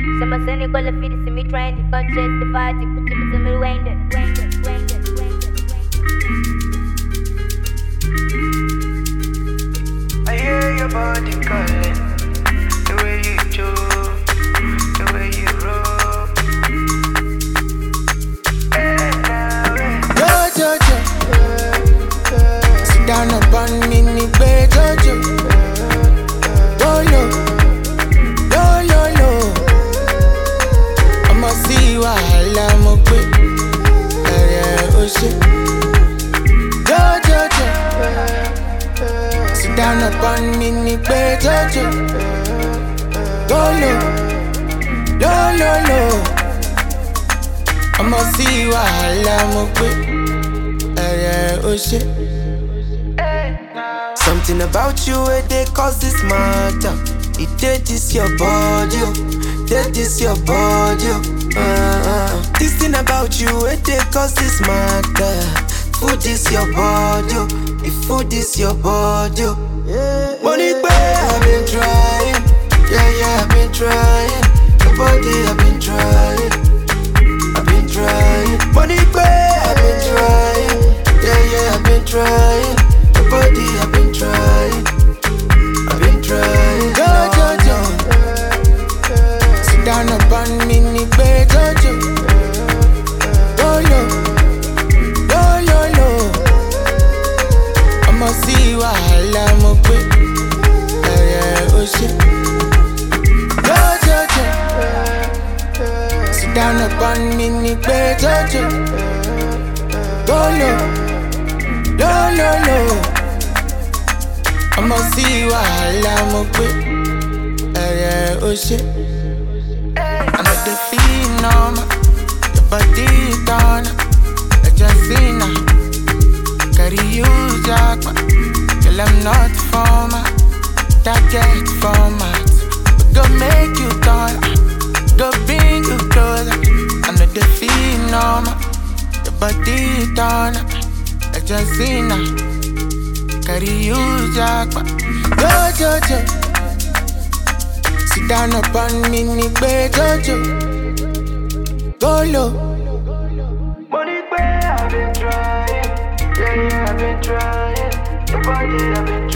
Some are cynical, if it is me trying to chase the fight, it put it in me waiting. I hear your body calling, the way you choke, the way you roll. Jojo, sit down upon me, nigga, Jojo. Lolo, lolo, I'ma see wahala mo pe. Oh shit. Jojo, sit down upon me, nigga, Jojo. Lolo, lolo, I'ma see wahala mo pe. Oh shit. Something about you where they cause this matter. It did this your body, oh. Did this your body, oh. This thing about you where they cause this matter. Food is your body, oh. If food is your body, oh. Money pay, I've been trying. Yeah, I've been trying. Your body, I've been trying. I've been trying. Money pay, I've been trying. Yeah, I've been trying. Your body, I've been trying. I've been trying. Jojo, sit down upon me, nigga, Jojo. Lolo, lolo, I'ma see wahala mo pe. Oh shit. Jojo, sit down upon me, nigga, Jojo. Lolo, lolo, I'ma see wahala mo pe. Oh shit. I know the phenom, your body done. Argentina, carry you jackpot. Girl, I'm not format, target format. We go make you turn, go bring you closer. I know the phenom, your body done. Argentina, carry you jackpot. Jojo, sit down upon me, nigga, Jojo. Lolo. Money pay, I've been trying. Yeah, I've been trying. Your body, I've been